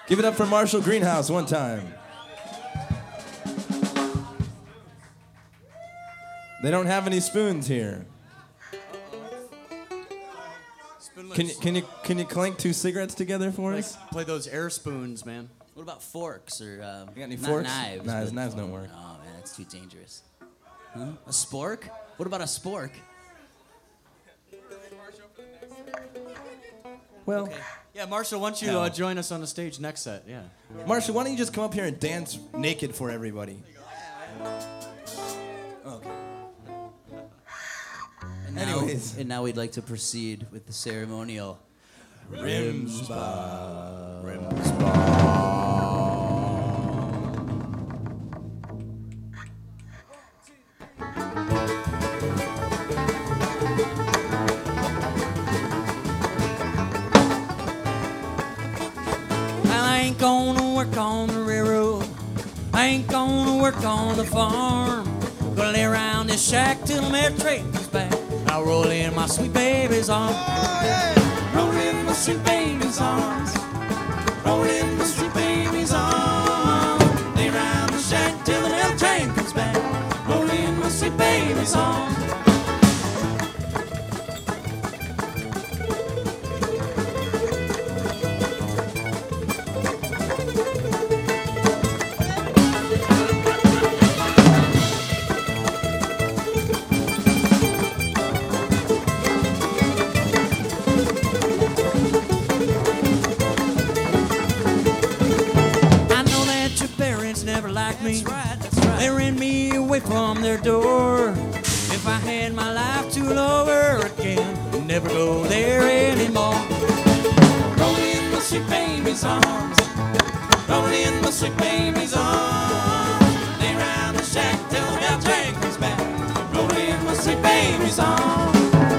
Give it up for Marshall Greenhouse one time. They don't have any spoons here. Can you clank 2 cigarettes together for us? Play those air spoons, man. What about forks or You got any not forks? knives? Knives don't work. Oh man, that's too dangerous. Huh? A spork? What about a spork? Well, Okay. Yeah, Marshall, why don't you join us on the stage next set? Yeah. Marshall, why don't you just come up here and dance naked for everybody? Okay. Anyways. And now we'd like to proceed with the ceremonial. I ain't gonna work on the railroad. I ain't gonna work on the farm. Gonna lay around this shack till the mail train comes back. I'll roll in my sweet baby's arms. Roll in my sweet baby's arms. Roll in my sweet baby's arms. Lay around the shack till the mail train comes back. Roll in my sweet baby's arms. They ran me away from their door. If I had my life to over again, never go there anymore. Roll in my sweet baby's arms. Roll in my sweet baby's arms. Lay around the shack till the bell train comes back. Roll in my sweet baby's arms.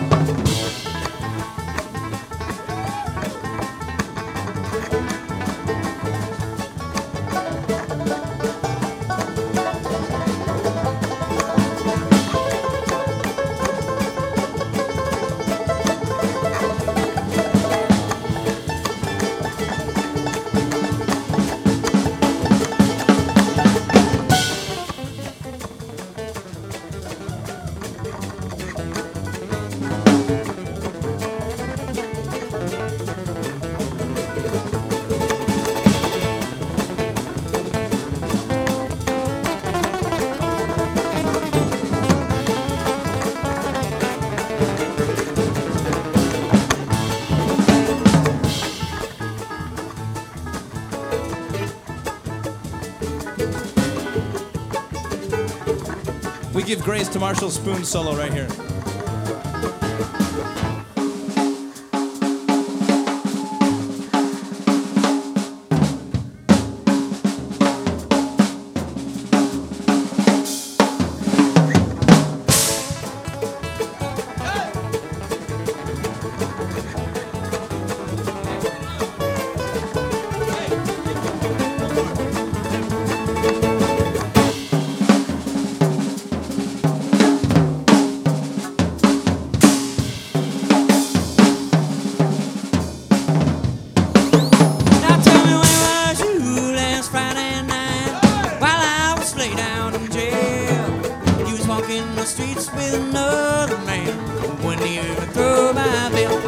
We give grace to Marshall's spoon solo right here.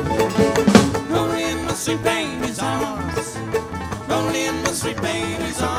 Sweet baby's arms.